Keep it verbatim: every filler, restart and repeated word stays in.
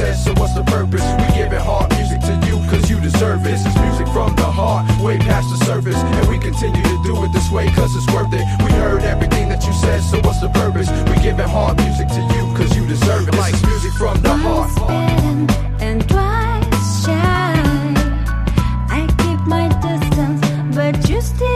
said, so what's the purpose? We giving hard music to you, cause you deserve it. This is music from the heart, way past the surface. And we continue to do it this way, cause it's worth it. We heard everything that you said, so what's the purpose? We giving hard music to you, cause you deserve it. This is music from the heart. And twice shy, I keep my distance, but you still